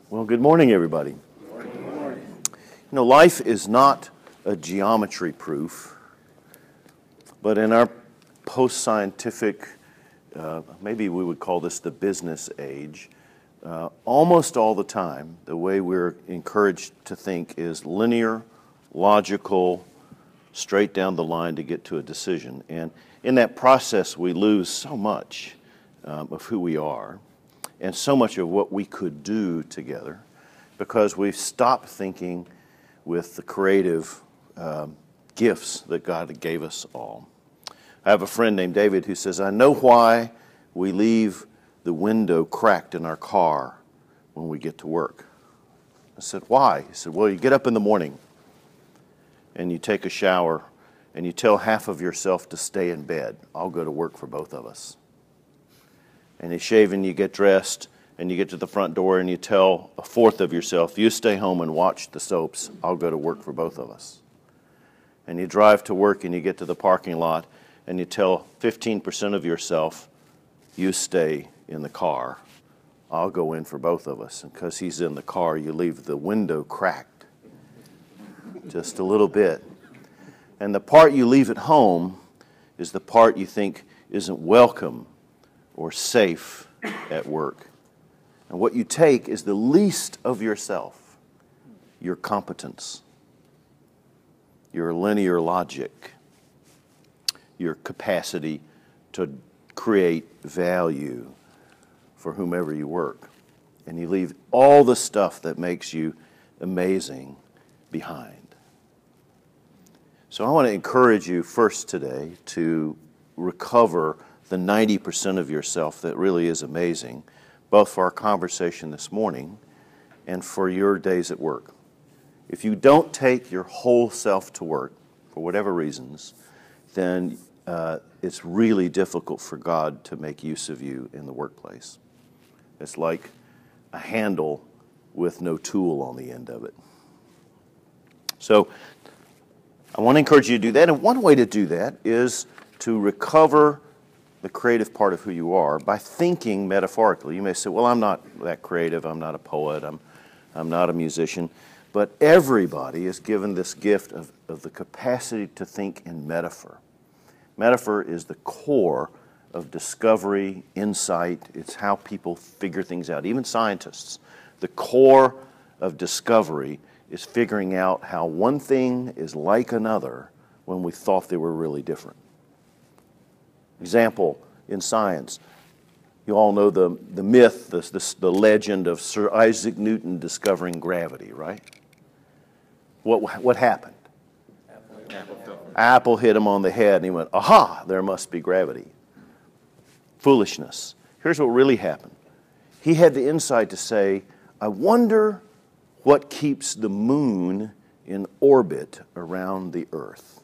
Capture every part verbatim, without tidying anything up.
Well, good morning, everybody. Good morning. You know, life is not a geometry proof, but in our post-scientific, uh, maybe we would call this the business age, uh, almost all the time, the way we're encouraged to think is linear, logical, straight down the line to get to a decision. And in that process, we lose so much um, of who we are and so much of what we could do together because we've stopped thinking with the creative um, gifts that God gave us all. I have a friend named David who says, I know why we leave the window cracked in our car when we get to work. I said, why? He said, well, you get up in the morning and you take a shower and you tell half of yourself to stay in bed. I'll go to work for both of us. And you shave and you get dressed and you get to the front door and you tell a fourth of yourself, you stay home and watch the soaps. I'll go to work for both of us. And you drive to work and you get to the parking lot and you tell fifteen percent of yourself, you stay in the car. I'll go in for both of us. And because he's in the car, you leave the window cracked just a little bit. And the part you leave at home is the part you think isn't welcome or safe at work. And what you take is the least of yourself, your competence, your linear logic, your capacity to create value for whomever you work. And you leave all the stuff that makes you amazing behind. So I want to encourage you first today to recover the ninety percent of yourself that really is amazing, both for our conversation this morning and for your days at work. If you don't take your whole self to work, for whatever reasons, then uh, it's really difficult for God to make use of you in the workplace. It's like a handle with no tool on the end of it. So I want to encourage you to do that, and one way to do that is to recover the creative part of who you are by thinking metaphorically. You may say, well, I'm not that creative, I'm not a poet, I'm, I'm not a musician, but everybody is given this gift of, of the capacity to think in metaphor. Metaphor is the core of discovery, insight. It's how people figure things out, even scientists. The core of discovery is figuring out how one thing is like another when we thought they were really different. Example, in science, you all know the, the myth, the, the, the legend of Sir Isaac Newton discovering gravity, right? What, what happened? Apple. Apple hit him on the head and he went, aha, there must be gravity. Foolishness. Here's what really happened. He had the insight to say, I wonder what keeps the moon in orbit around the earth.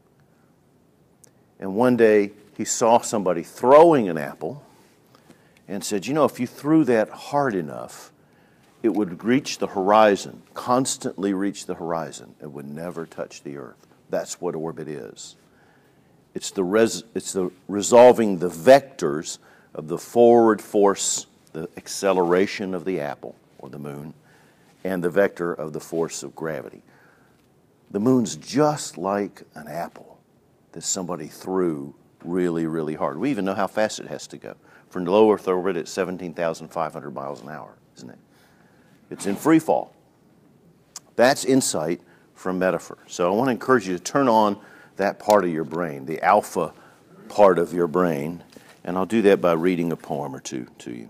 And one day, he saw somebody throwing an apple and said, you know, if you threw that hard enough, it would reach the horizon, constantly reach the horizon. It would never touch the earth. That's what orbit is. It's the, res- it's the resolving the vectors of the forward force, the acceleration of the apple or the moon, and the vector of the force of gravity. The moon's just like an apple that somebody threw really, really hard. We even know how fast it has to go. From low Earth orbit, it's seventeen thousand five hundred miles an hour, isn't it? It's in free fall. That's insight from metaphor. So I want to encourage you to turn on that part of your brain, the alpha part of your brain, and I'll do that by reading a poem or two to you.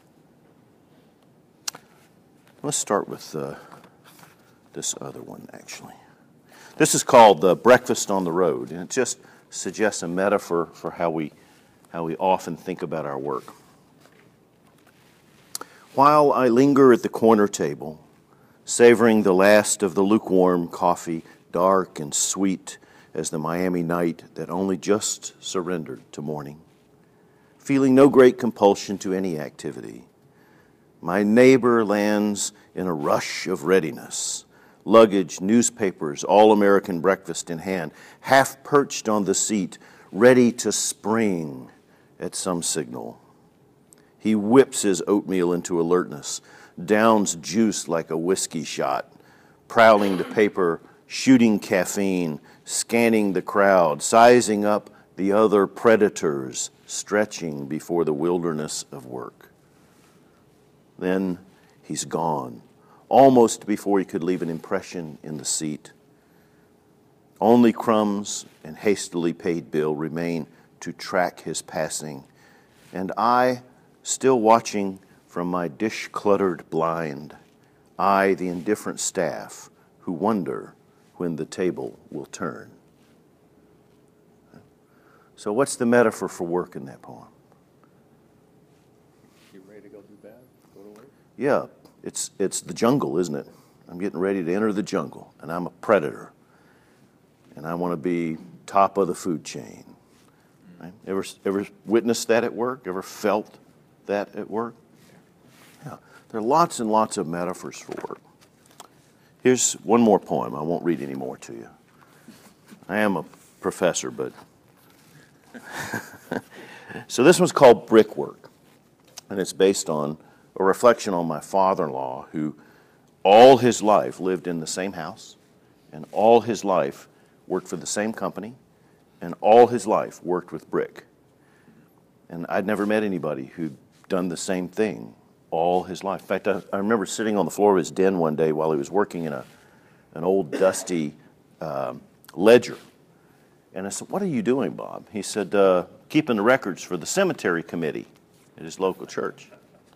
Let's start with uh, this other one, actually. This is called uh, Breakfast on the Road, and it just suggests a metaphor for how we, how we often think about our work. While I linger at the corner table, savoring the last of the lukewarm coffee, dark and sweet as the Miami night that only just surrendered to morning, feeling no great compulsion to any activity, my neighbor lands in a rush of readiness, luggage, newspapers, all-American breakfast in hand, half perched on the seat, ready to spring at some signal. He whips his oatmeal into alertness, downs juice like a whiskey shot, prowling the paper, shooting caffeine, scanning the crowd, sizing up the other predators, stretching before the wilderness of work. Then he's gone, almost before he could leave an impression in the seat. Only crumbs and hastily paid bill remain to track his passing, and I, still watching from my dish-cluttered blind, I, the indifferent staff, who wonder when the table will turn. So what's the metaphor for work in that poem? You ready to go do bad? Go to work? Yeah, it's it's the jungle, isn't it? I'm getting ready to enter the jungle, and I'm a predator, and I want to be top of the food chain. Right? Ever ever witnessed that at work? Ever felt that at work? Yeah, there are lots and lots of metaphors for work. Here's one more poem. I won't read any more to you. I am a professor, but so this one's called Brickwork, and it's based on a reflection on my father-in-law, who all his life lived in the same house, and all his life worked for the same company, and all his life worked with brick. And I'd never met anybody who'd done the same thing all his life. In fact, I, I remember sitting on the floor of his den one day while he was working in a an old dusty uh, ledger. And I said, "What are you doing, Bob?" He said, uh, "Keeping the records for the cemetery committee at his local church."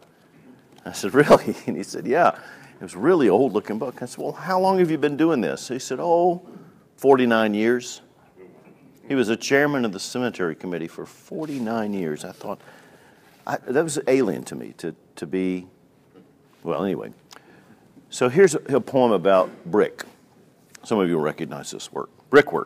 I said, "Really?" And he said, "Yeah." It was a really old-looking book. I said, "Well, how long have you been doing this?" He said, "Oh, forty-nine years." He was a chairman of the cemetery committee for forty-nine years. I thought, I, that was alien to me, to, to be, well, anyway. So here's a, a poem about brick. Some of you will recognize this work. Brickwork.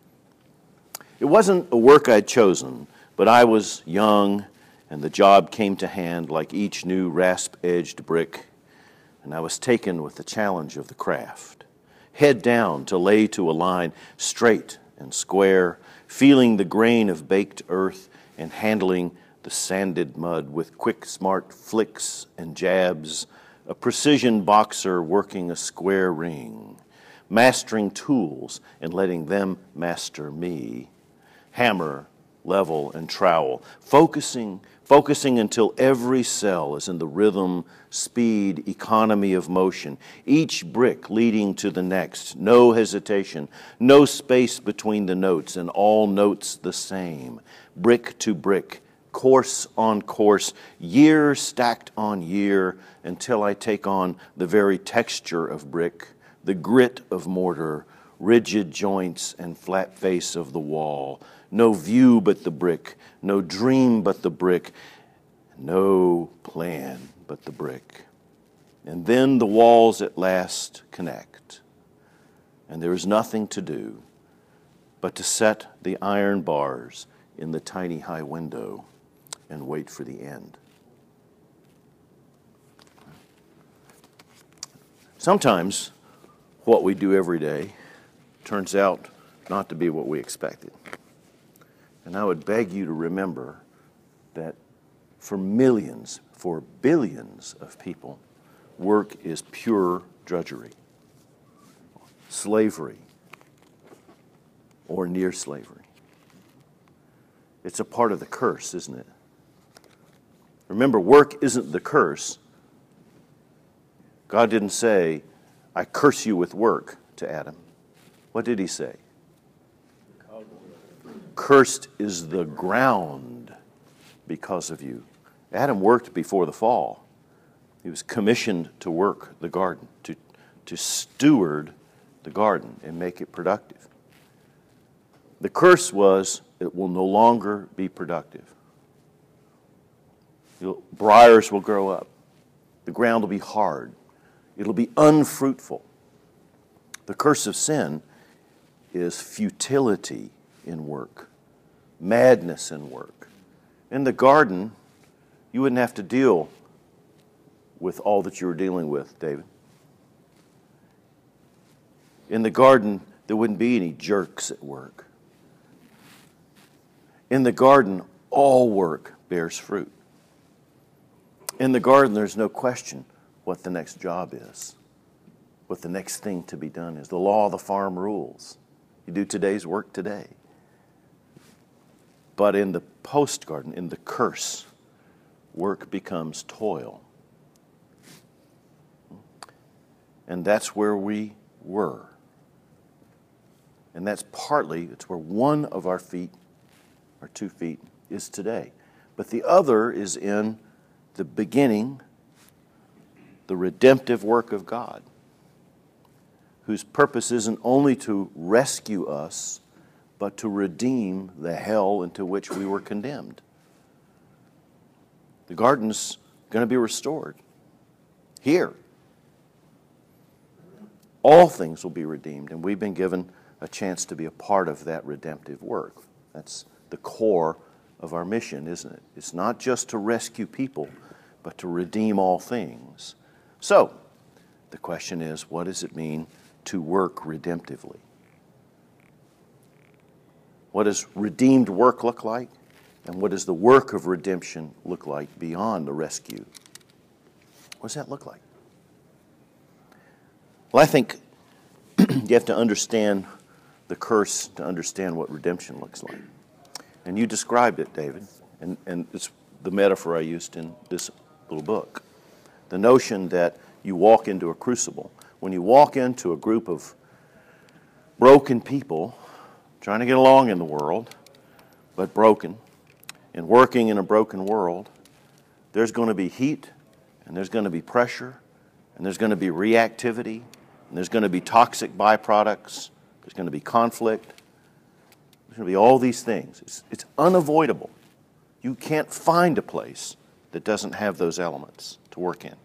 It wasn't a work I'd chosen, but I was young, and the job came to hand like each new rasp-edged brick, and I was taken with the challenge of the craft. Head down to lay to a line, straight and square, feeling the grain of baked earth and handling the sanded mud with quick, smart flicks and jabs, a precision boxer working a square ring, mastering tools and letting them master me. Hammer, level, and trowel, focusing, focusing until every cell is in the rhythm, speed, economy of motion, each brick leading to the next, no hesitation, no space between the notes, and all notes the same, brick to brick, course on course, year stacked on year, until I take on the very texture of brick, the grit of mortar, rigid joints and flat face of the wall, no view but the brick, no dream but the brick, no plan but the brick. And then the walls at last connect, and there is nothing to do but to set the iron bars in the tiny high window and wait for the end. Sometimes what we do every day turns out not to be what we expected. And I would beg you to remember that for millions, for billions of people, work is pure drudgery, slavery, or near slavery. It's a part of the curse, isn't it? Remember, work isn't the curse. God didn't say, "I curse you with work," to Adam. What did he say? Cursed is the ground because of you. Adam worked before the fall. He was commissioned to work the garden, to, to steward the garden and make it productive. The curse was it will no longer be productive. You'll, briars will grow up. The ground will be hard. It'll be unfruitful. The curse of sin is futility in work, madness in work. In the garden, you wouldn't have to deal with all that you were dealing with, David. In the garden, there wouldn't be any jerks at work. In the garden, all work bears fruit. In the garden, there's no question what the next job is, what the next thing to be done is. The law of the farm rules. You do today's work today. But in the post-garden, in the curse, work becomes toil. And that's where we were. And that's partly, it's where one of our feet, our two feet, is today. But the other is in the beginning, the redemptive work of God, whose purpose isn't only to rescue us, but to redeem the hell into which we were condemned. The garden's going to be restored here. All things will be redeemed, and we've been given a chance to be a part of that redemptive work. That's the core of our mission, isn't it? It's not just to rescue people, but to redeem all things. So, the question is, what does it mean to work redemptively? What does redeemed work look like? And what does the work of redemption look like beyond the rescue? What does that look like? Well, I think you have to understand the curse to understand what redemption looks like. And you described it, David, and, and it's the metaphor I used in this little book. The notion that you walk into a crucible. When you walk into a group of broken people trying to get along in the world, but broken, and working in a broken world, there's going to be heat, and there's going to be pressure, and there's going to be reactivity, and there's going to be toxic byproducts, there's going to be conflict, there's going to be all these things. It's, it's unavoidable. You can't find a place that doesn't have those elements to work in.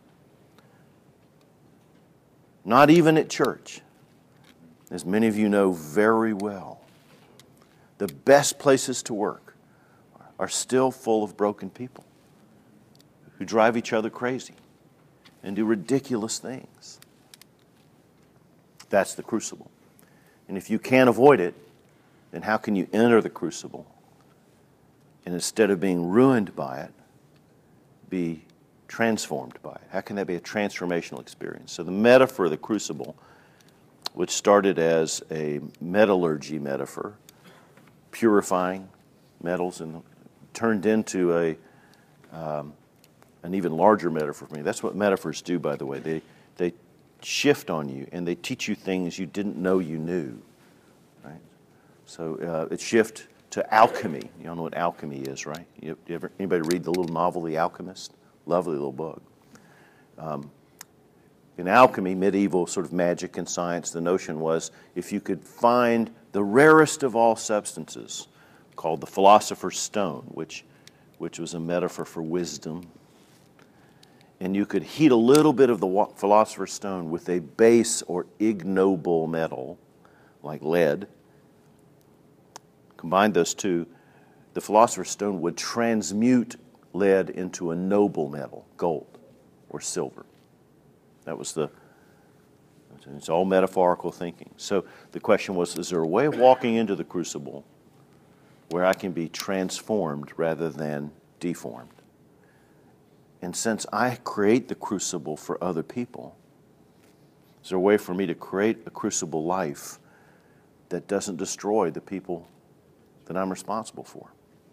Not even at church, as many of you know very well. The best places to work are still full of broken people who drive each other crazy and do ridiculous things. That's the crucible. And if you can't avoid it, then how can you enter the crucible and instead of being ruined by it, be transformed by it? How can that be a transformational experience? So the metaphor of the crucible, which started as a metallurgy metaphor, purifying metals, and turned into a um, an even larger metaphor for me. That's what metaphors do, by the way. They they shift on you and they teach you things you didn't know you knew. Right? So uh, it shift to alchemy. You all know what alchemy is, right? You, you ever anybody read the little novel, The Alchemist? Lovely little book. Um, in alchemy, medieval sort of magic and science, the notion was if you could find the rarest of all substances, called the philosopher's stone, which, which was a metaphor for wisdom, and you could heat a little bit of the philosopher's stone with a base or ignoble metal, like lead, combine those two, the philosopher's stone would transmute lead into a noble metal, gold or silver. That was the, it's all metaphorical thinking. So the question was, is there a way of walking into the crucible where I can be transformed rather than deformed? And since I create the crucible for other people, is there a way for me to create a crucible life that doesn't destroy the people that I'm responsible for?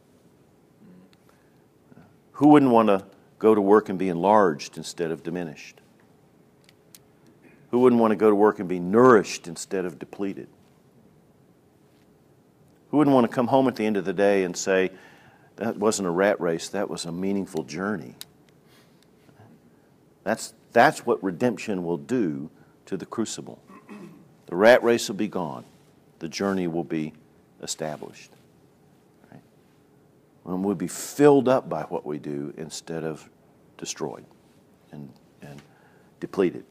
Who wouldn't want to go to work and be enlarged instead of diminished? Who wouldn't want to go to work and be nourished instead of depleted? Who wouldn't want to come home at the end of the day and say, that wasn't a rat race, that was a meaningful journey? That's, that's what redemption will do to the crucible. The rat race will be gone. The journey will be established. Right? And we'll be filled up by what we do instead of destroyed and, and depleted.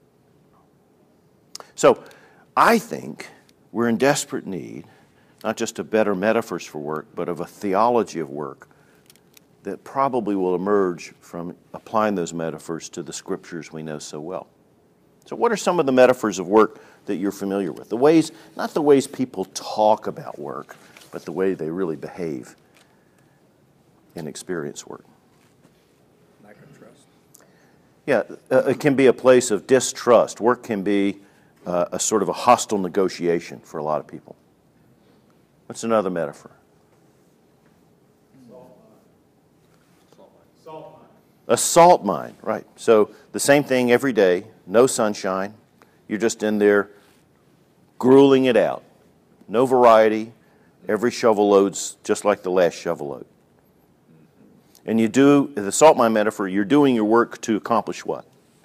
So I think we're in desperate need, not just of better metaphors for work, but of a theology of work that probably will emerge from applying those metaphors to the scriptures we know so well. So what are some of the metaphors of work that you're familiar with? The ways, not the ways people talk about work, but the way they really behave and experience work. Lack of trust. Yeah, uh, it can be a place of distrust. Work can be uh, a sort of a hostile negotiation for a lot of people. What's another metaphor? Salt mine. A salt mine, right. So the same thing every day, no sunshine. You're just in there grueling it out. No variety. Every shovel load's just like the last shovel load. And you do, the salt mine metaphor, you're doing your work to accomplish what?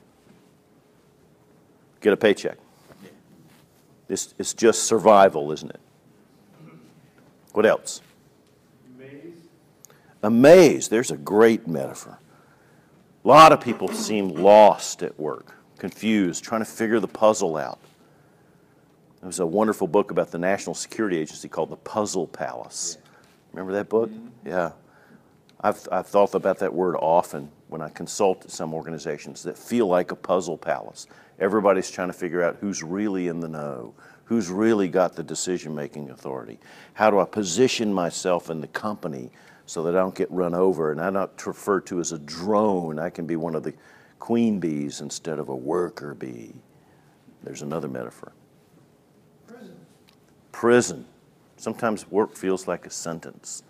Get a paycheck. It's, it's just survival, isn't it? What else? Maze. Amaze. There's a great metaphor. A lot of people seem lost at work, confused, trying to figure the puzzle out. There was a wonderful book about the National Security Agency called The Puzzle Palace. Remember that book? Mm-hmm. Yeah. I've, I've thought about that word often when I consult some organizations that feel like a puzzle palace. Everybody's trying to figure out who's really in the know, who's really got the decision-making authority. How do I position myself in the company so that I don't get run over and I'm not referred to as a drone. I can be one of the queen bees instead of a worker bee. There's another metaphor. Prison. Prison. Sometimes work feels like a sentence.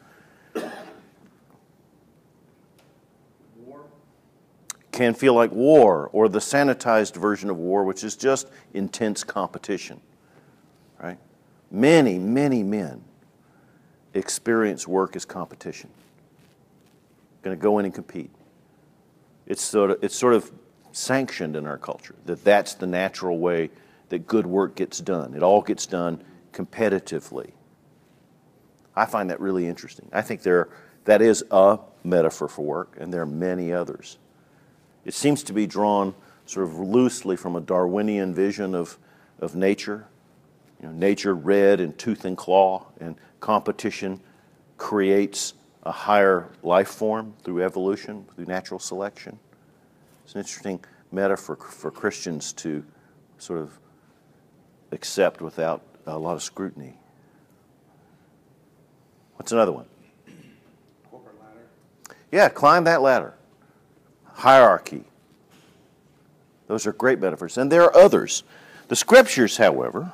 War. Can feel like war, or the sanitized version of war, which is just intense competition. Right? Many, many men experience work as competition. Going to go in and compete. It's sort of, it's sort of sanctioned in our culture that that's the natural way that good work gets done. It all gets done competitively. I find that really interesting. I think there, that is a metaphor for work, and there are many others. It seems to be drawn sort of loosely from a Darwinian vision of, of nature. You know, nature red and tooth and claw, and competition creates a higher life form through evolution, through natural selection. It's an interesting metaphor for Christians to sort of accept without a lot of scrutiny. What's another one? Corporate ladder. Yeah, climb that ladder. Hierarchy. Those are great metaphors. And there are others. The scriptures, however,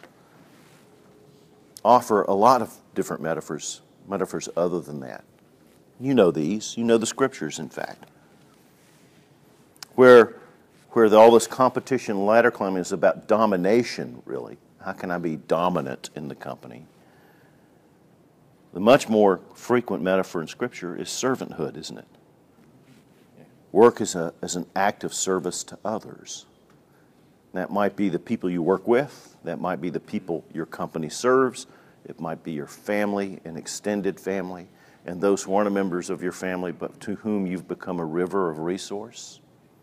offer a lot of different metaphors, metaphors other than that. You know these. You know the scriptures, in fact. Where, where the, all this competition, ladder climbing is about domination, really. How can I be dominant in the company? The much more frequent metaphor in Scripture is servanthood, isn't it? Work is, a, is an act of service to others. That might be the people you work with. That might be the people your company serves. It might be your family, an extended family, and those who aren't members of your family, but to whom you've become a river of resource.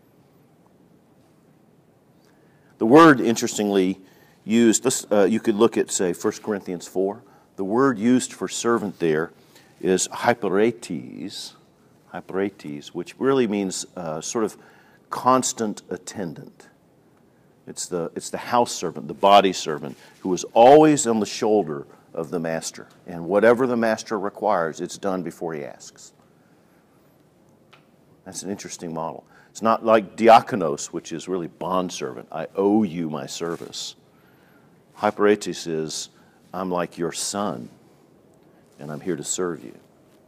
The word, interestingly, used, let's, uh, you could look at, say, First Corinthians four. The word used for servant there is hyperetes, hyperetes, which really means uh, sort of constant attendant. It's the, it's the house servant, the body servant, who is always on the shoulder of the master. And whatever the master requires, it's done before he asks. That's an interesting model. It's not like diakonos, which is really bondservant. I owe you my service. Hyperetes is, I'm like your son, and I'm here to serve you.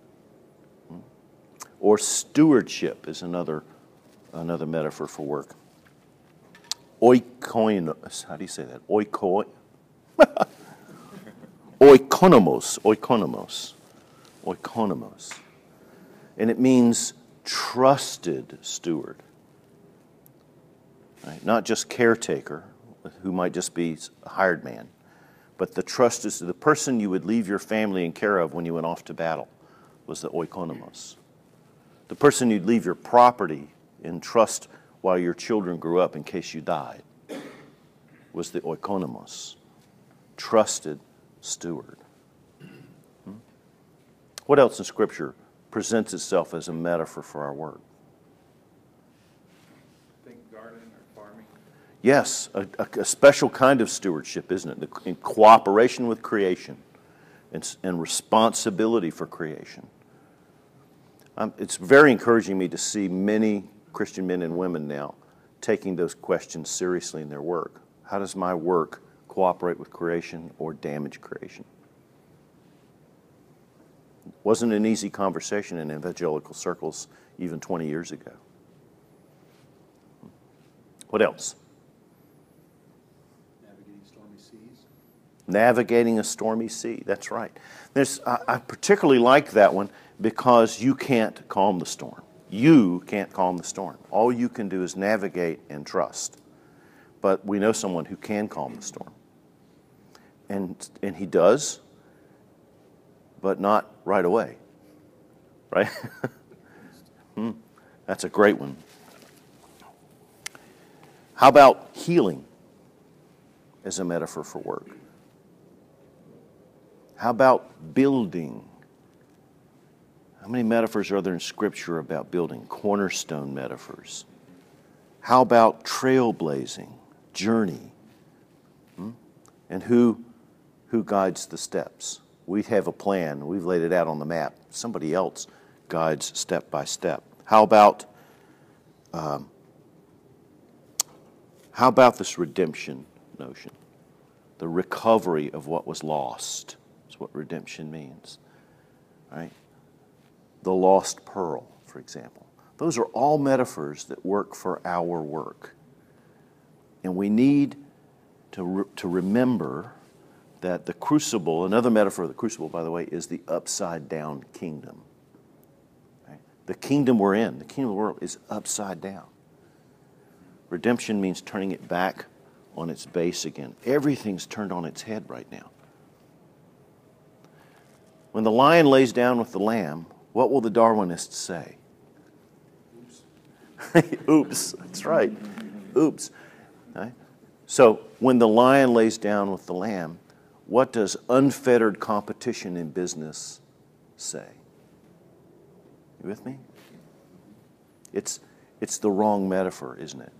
Or stewardship is another, another metaphor for work. Oikoinos, how do you say that? Oikoi? Oikonomos, oikonomos, oikonomos. And it means trusted steward. Right? Not just caretaker, who might just be a hired man, but the trust is the person you would leave your family in care of when you went off to battle was the oikonomos. The person you'd leave your property in trust while your children grew up in case you died was the oikonomos, trusted steward. Hmm? What else in Scripture presents itself as a metaphor for our work? Think gardening or farming. Yes, a, a, a special kind of stewardship, isn't it? In cooperation with creation and, and responsibility for creation. Um, it's very encouraging me to see many Christian men and women now taking those questions seriously in their work. How does my work cooperate with creation or damage creation? It wasn't an easy conversation in evangelical circles even twenty years ago. What else? Navigating stormy seas. Navigating a stormy sea, that's right. There's, I, I particularly like that one because you can't calm the storm. You can't calm the storm. All you can do is navigate and trust. But we know someone who can calm the storm. And, and he does, but not right away. Right? hmm. That's a great one. How about healing as a metaphor for work? How about building? How many metaphors are there in Scripture about building? Cornerstone metaphors. How about trailblazing, journey? Hmm? And who, who guides the steps? We have a plan. We've laid it out on the map. Somebody else guides step by step. How about um, how about this redemption notion? The recovery of what was lost. That's what redemption means. Right? The lost pearl, for example. Those are all metaphors that work for our work. And we need to, re- to remember that the crucible, another metaphor of the crucible, by the way, is the upside down kingdom. Right? The kingdom we're in, the kingdom of the world, is upside down. Redemption means turning it back on its base again. Everything's turned on its head right now. When the lion lays down with the lamb, what will the Darwinists say? Oops. Oops, that's right. Oops. Right? So when the lion lays down with the lamb, what does unfettered competition in business say? You with me? It's, it's the wrong metaphor, isn't it?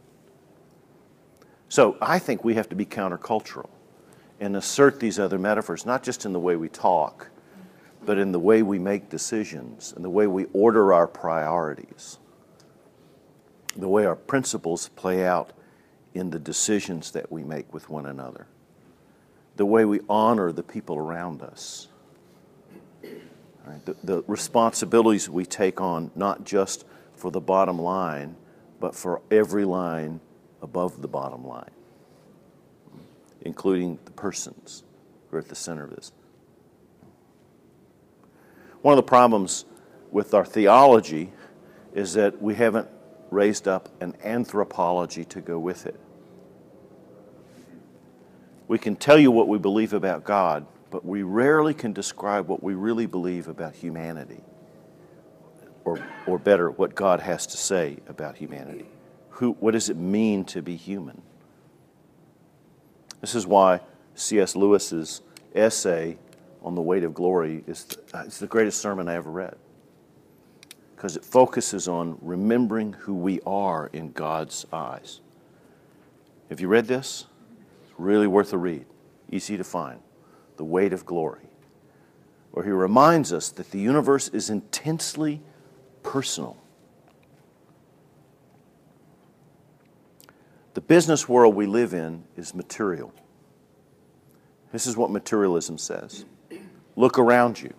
So I think we have to be countercultural and assert these other metaphors, not just in the way we talk, but in the way we make decisions and the way we order our priorities, the way our principles play out in the decisions that we make with one another, the way we honor the people around us, right? the, the responsibilities we take on, not just for the bottom line, but for every line above the bottom line, including the persons who are at the center of this. One of the problems with our theology is that we haven't raised up an anthropology to go with it. We can tell you what we believe about God, but we rarely can describe what we really believe about humanity, or, or better, what God has to say about humanity. Who, what does it mean to be human? This is why C S Lewis's essay on the weight of glory is the, it's the greatest sermon I ever read, because it focuses on remembering who we are in God's eyes. Have you read this? It's really worth a read. Easy to find. The Weight of Glory, where he reminds us that the universe is intensely personal. The business world we live in is material. This is what materialism says. Look around you.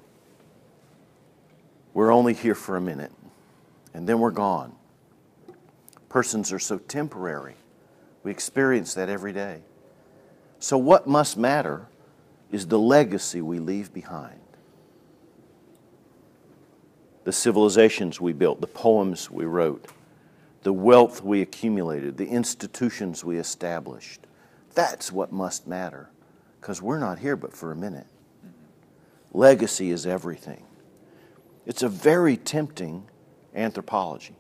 We're only here for a minute, and then we're gone. Persons are so temporary. We experience that every day. So what must matter is the legacy we leave behind. The civilizations we built, the poems we wrote, the wealth we accumulated, the institutions we established. That's what must matter, because we're not here but for a minute. Legacy is everything. It's a very tempting anthropology.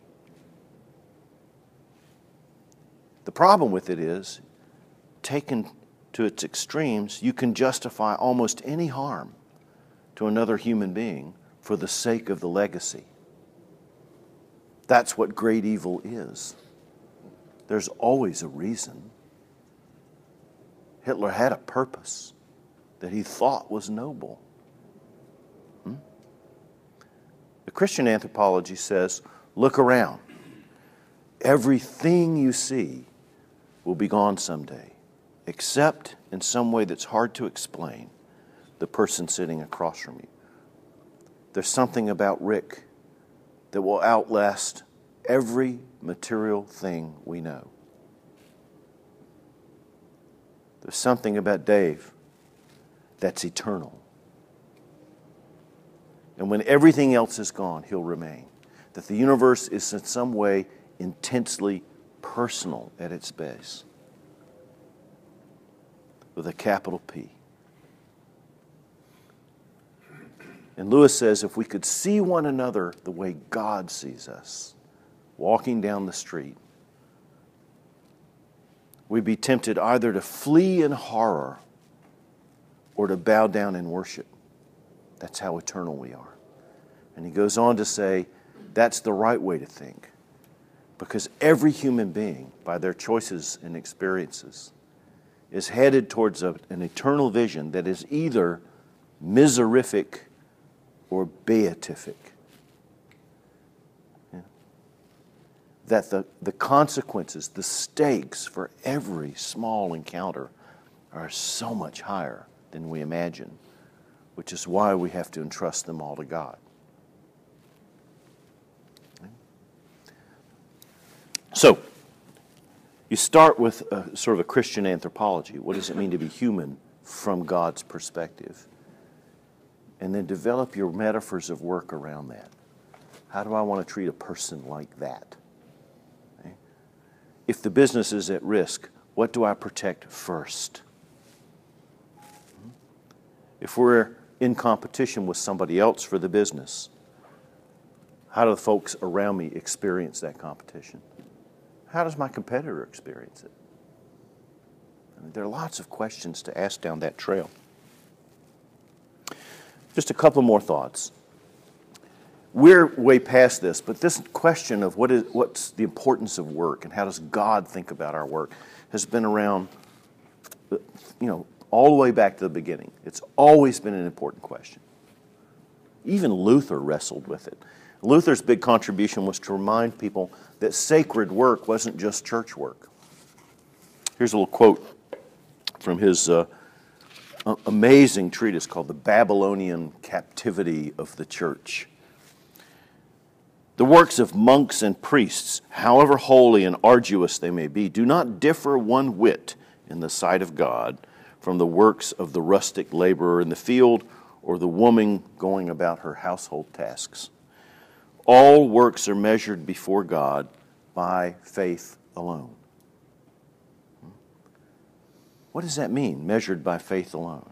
The problem with it is, taken to its extremes, you can justify almost any harm to another human being for the sake of the legacy. That's what great evil is. There's always a reason. Hitler had a purpose that he thought was noble. Hmm? The Christian anthropology says, look around. Everything you see will be gone someday, except in some way that's hard to explain, the person sitting across from you. There's something about Rick that will outlast every material thing we know. There's something about Dave that's eternal. And when everything else is gone, he'll remain. That the universe is in some way intensely personal at its base, with a capital P. And Lewis says if we could see one another the way God sees us, walking down the street, we'd be tempted either to flee in horror or to bow down in worship. That's how eternal we are. And he goes on to say that's the right way to think, because every human being, by their choices and experiences, is headed towards a, an eternal vision that is either miserific or beatific. Yeah. That the, the consequences, the stakes for every small encounter are so much higher than we imagine, which is why we have to entrust them all to God. So, you start with a, sort of a Christian anthropology. What does it mean to be human from God's perspective? And then develop your metaphors of work around that. How do I want to treat a person like that? Okay? If the business is at risk, what do I protect first? If we're in competition with somebody else for the business, how do the folks around me experience that competition? How does my competitor experience it? I mean, there are lots of questions to ask down that trail. Just a couple more thoughts. We're way past this, but this question of what is what's the importance of work and how does God think about our work has been around, you know, all the way back to the beginning. It's always been an important question. Even Luther wrestled with it. Luther's big contribution was to remind people that sacred work wasn't just church work. Here's a little quote from his uh, amazing treatise called The Babylonian Captivity of the Church. The works of monks and priests, however holy and arduous they may be, do not differ one whit in the sight of God from the works of the rustic laborer in the field or the woman going about her household tasks. All works are measured before God by faith alone. What does that mean, measured by faith alone?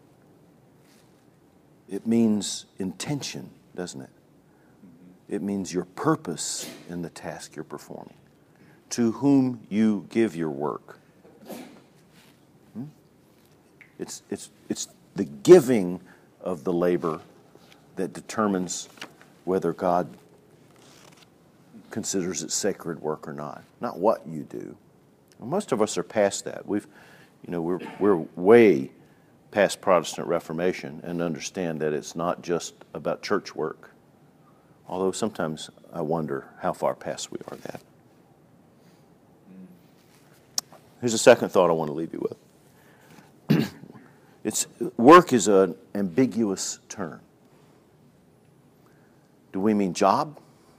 It means intention, doesn't it? It means your purpose in the task you're performing, to whom you give your work. Hmm? It's, it's, it's the giving of the labor that determines whether God considers it sacred work or not, not what you do. Well, most of us are past that. We've, you know, we're we're way past Protestant Reformation and understand that it's not just about church work. Although sometimes I wonder how far past we are that. Here's a second thought I want to leave you with. It's work is an ambiguous term. Do we mean job?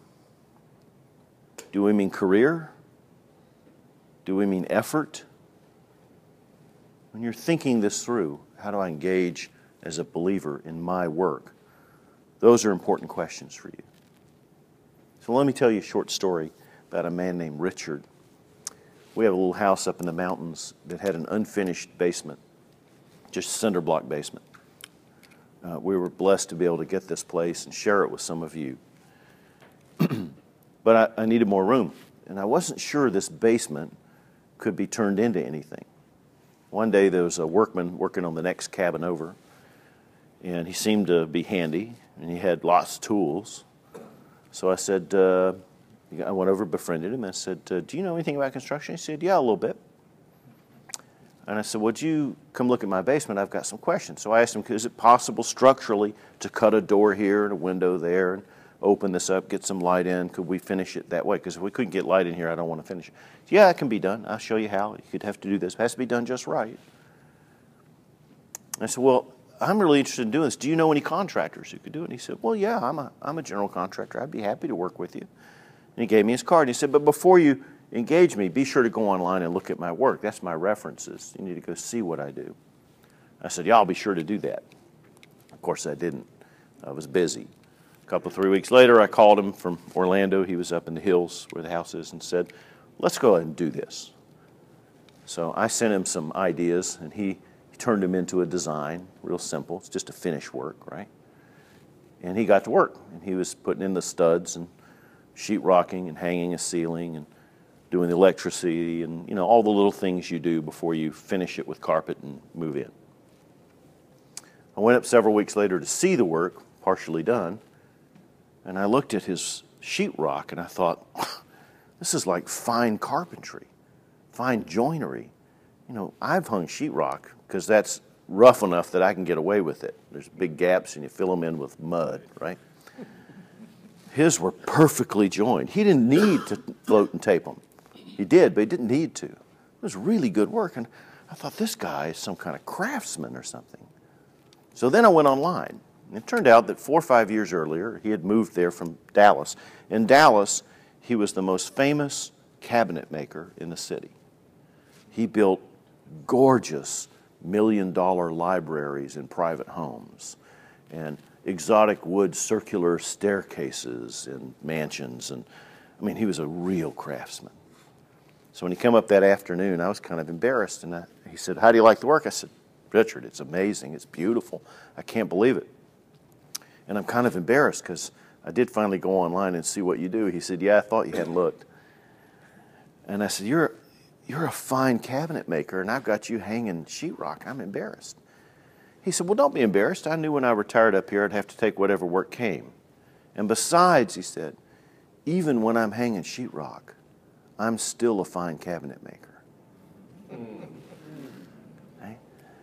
Do we mean career? Do we mean effort? When you're thinking this through, how do I engage as a believer in my work? Those are important questions for you. So let me tell you a short story about a man named Richard. We have a little house up in the mountains that had an unfinished basement, just cinder block basement. Uh, we were blessed to be able to get this place and share it with some of you. But I, I needed more room, and I wasn't sure this basement could be turned into anything. One day there was a workman working on the next cabin over, and he seemed to be handy, and he had lots of tools. So I said, uh, I went over, befriended him, and I said, uh, do you know anything about construction? He said, yeah, a little bit. And I said, would you come look at my basement? I've got some questions. So I asked him, is it possible structurally to cut a door here and a window there? And open this up, get some light in. Could we finish it that way? Because if we couldn't get light in here, I don't want to finish it. Yeah, it can be done. I'll show you how. You'd have to do this. It has to be done just right. I said, well, I'm really interested in doing this. Do you know any contractors who could do it? And he said, well, yeah, I'm a, I'm a general contractor. I'd be happy to work with you. And he gave me his card. And he said, but before you engage me, be sure to go online and look at my work. That's my references. You need to go see what I do. I said, yeah, I'll be sure to do that. Of course, I didn't. I was busy. A couple, three weeks later, I called him from Orlando. He was up in the hills where the house is and said, let's go ahead and do this. So I sent him some ideas, and he He turned them into a design, real simple. It's just a finish work, right? And he got to work. And he was putting in the studs and sheetrocking and hanging a ceiling and doing the electricity and, you know, all the little things you do before you finish it with carpet and move in. I went up several weeks later to see the work, partially done, and I looked at his sheetrock and I thought, this is like fine carpentry, fine joinery. You know, I've hung sheetrock because that's rough enough that I can get away with it. There's big gaps and you fill them in with mud, right? His were perfectly joined. He didn't need to float and tape them. He did, but he didn't need to. It was really good work. And I thought, this guy is some kind of craftsman or something. So then I went online. And it turned out that four or five years earlier, he had moved there from Dallas. In Dallas, he was the most famous cabinet maker in the city. He built gorgeous million-dollar libraries in private homes and exotic wood circular staircases in mansions. And I mean, he was a real craftsman. So when he came up that afternoon, I was kind of embarrassed. And I, he said, how do you like the work? I said, Richard, it's amazing. It's beautiful. I can't believe it. And I'm kind of embarrassed because I did finally go online and see what you do. He said, yeah, I thought you hadn't looked. And I said, you're You're a fine cabinet maker, and I've got you hanging sheetrock. I'm embarrassed. He said, well, don't be embarrassed. I knew when I retired up here I'd have to take whatever work came. And besides, he said, even when I'm hanging sheetrock, I'm still a fine cabinet maker. Okay?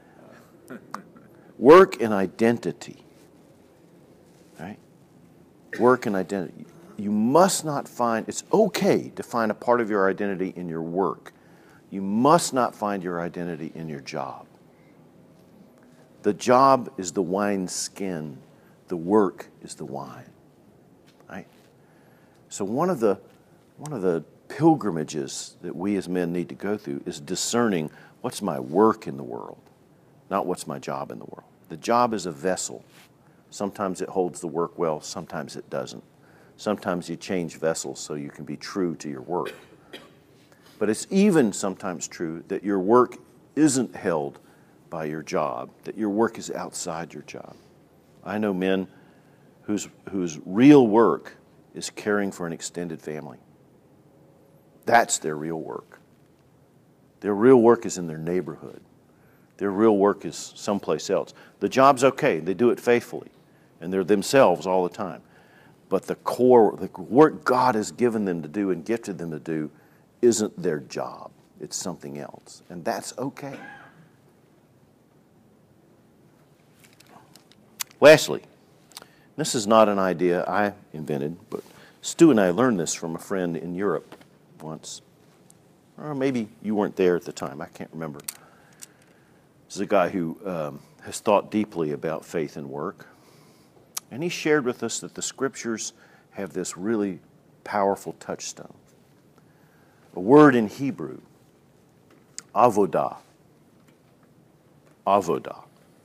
Work and identity. Right? Work and identity. You must not find, it's okay to find a part of your identity in your work. You must not find your identity in your job. The job is the wine skin. The work is the wine. Right? So one of the one of the pilgrimages that we as men need to go through is discerning what's my work in the world, not what's my job in the world. The job is a vessel. Sometimes it holds the work well, sometimes it doesn't. Sometimes you change vessels so you can be true to your work. But it's even sometimes true that your work isn't held by your job, that your work is outside your job. I know men whose, whose real work is caring for an extended family. That's their real work. Their real work is in their neighborhood. Their real work is someplace else. The job's okay. They do it faithfully, and they're themselves all the time. But the core, the work God has given them to do and gifted them to do isn't their job. It's something else. And that's okay. Lastly, this is not an idea I invented, but Stu and I learned this from a friend in Europe once. Or maybe you weren't there at the time. I can't remember. This is a guy who um, has thought deeply about faith and work. And he shared with us that the Scriptures have this really powerful touchstone. A word in Hebrew, avodah. Avodah.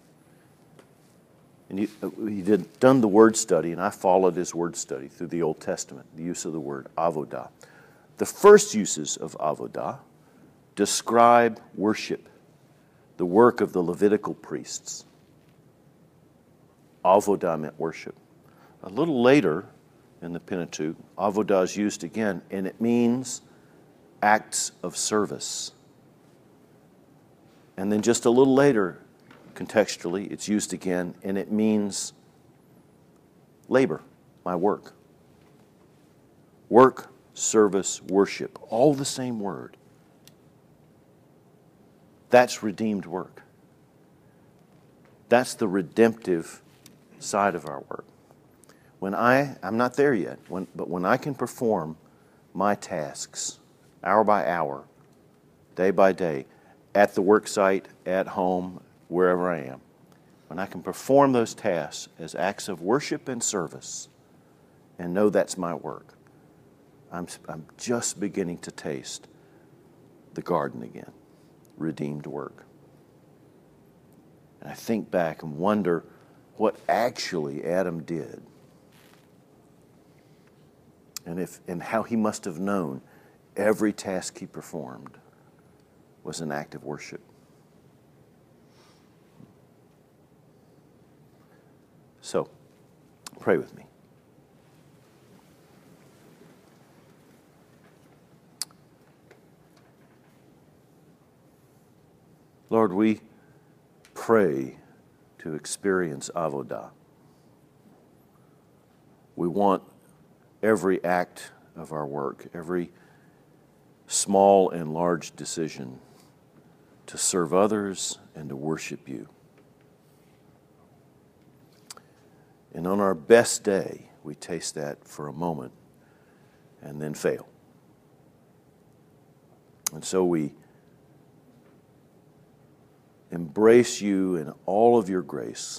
And he, he did done the word study, and I followed his word study through the Old Testament, the use of the word avodah. The first uses of avodah describe worship, the work of the Levitical priests. Avodah meant worship. A little later in the Pentateuch, avodah is used again, and it means acts of service. And then just a little later, contextually, it's used again, and it means labor, my work. Work, service, worship, all the same word. That's redeemed work. That's the redemptive side of our work. When I, I'm not there yet, when, but when I can perform my tasks hour by hour, day by day, at the work site, at home, wherever I am, when I can perform those tasks as acts of worship and service and know that's my work, I'm, I'm just beginning to taste the garden again, redeemed work. And I think back and wonder what actually Adam did, and if and how he must have known every task he performed was an act of worship. So, pray with me. Lord, we pray to experience avodah. We want every act of our work, every small and large decision, to serve others and to worship you. And on our best day, we taste that for a moment and then fail. And so we embrace you in all of your grace,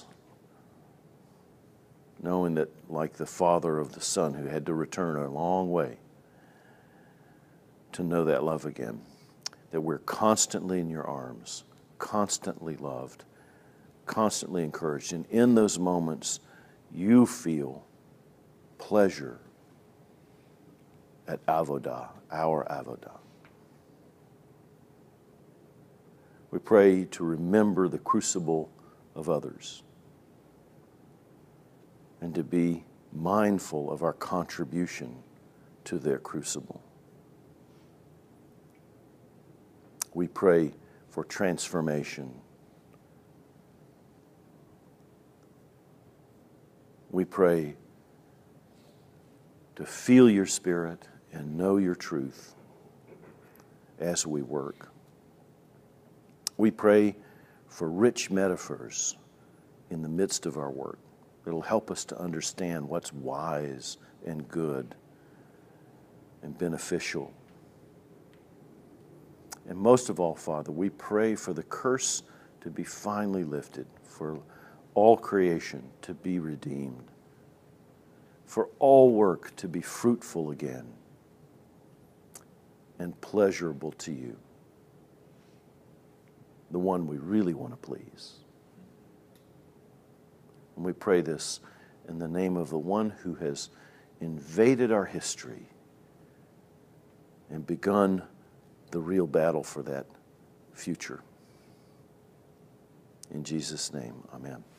knowing that, like the father of the son who had to return a long way to know that love again, that we're constantly in your arms, constantly loved, constantly encouraged. And in those moments, you feel pleasure at avodah, our avodah. We pray to remember the crucible of others and to be mindful of our contribution to their crucible. We pray for transformation. We pray to feel your Spirit and know your truth as we work. We pray for rich metaphors in the midst of our work. It'll help us to understand what's wise and good and beneficial. And most of all, Father, we pray for the curse to be finally lifted, for all creation to be redeemed, for all work to be fruitful again and pleasurable to you, the one we really want to please. And we pray this in the name of the one who has invaded our history and begun the real battle for that future. In Jesus' name, amen.